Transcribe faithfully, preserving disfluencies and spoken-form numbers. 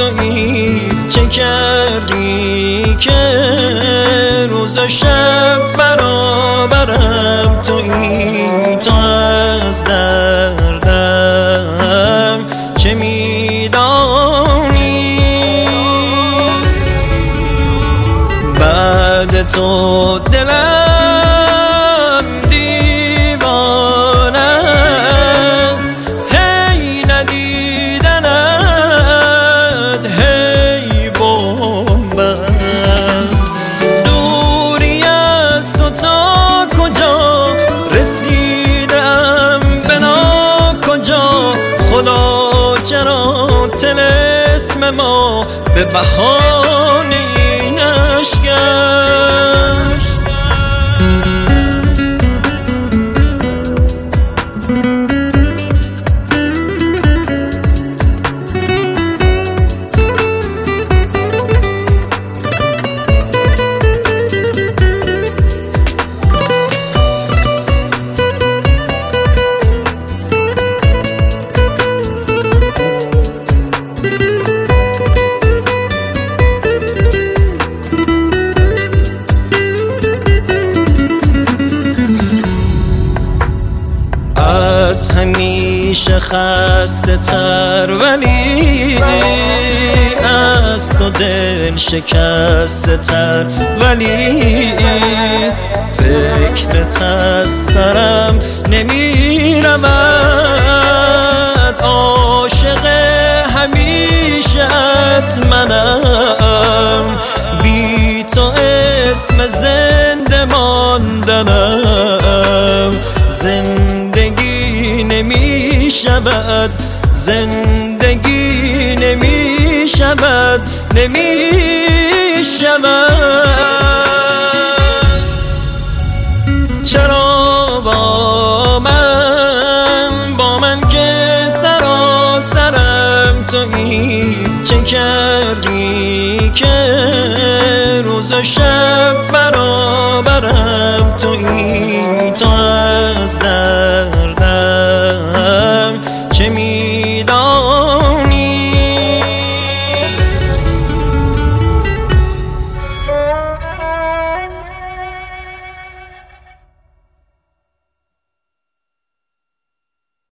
تویی، چه کردی که روز و شب برابرم تویی. تو از دردم چه میدانی؟ بعد تو دلم دیوانه است، هی ندیدنت هی بمب است. دوری از تو تا کجا رسیدم به ناکجا، خدا چرا طلسم ما به بهانه نشکست؟ از همیشه خسته تر ولی از تو دل شکسته تر، ولی فکرت از سرم نمی رود. عاشق همیشت منم، بی تو اسم زنده ماندنم. زندگی نمی شود، زندگی نمی شود، نمی شود. چرا با من، با من که سراسرم تویی، چه کردی که روز و شب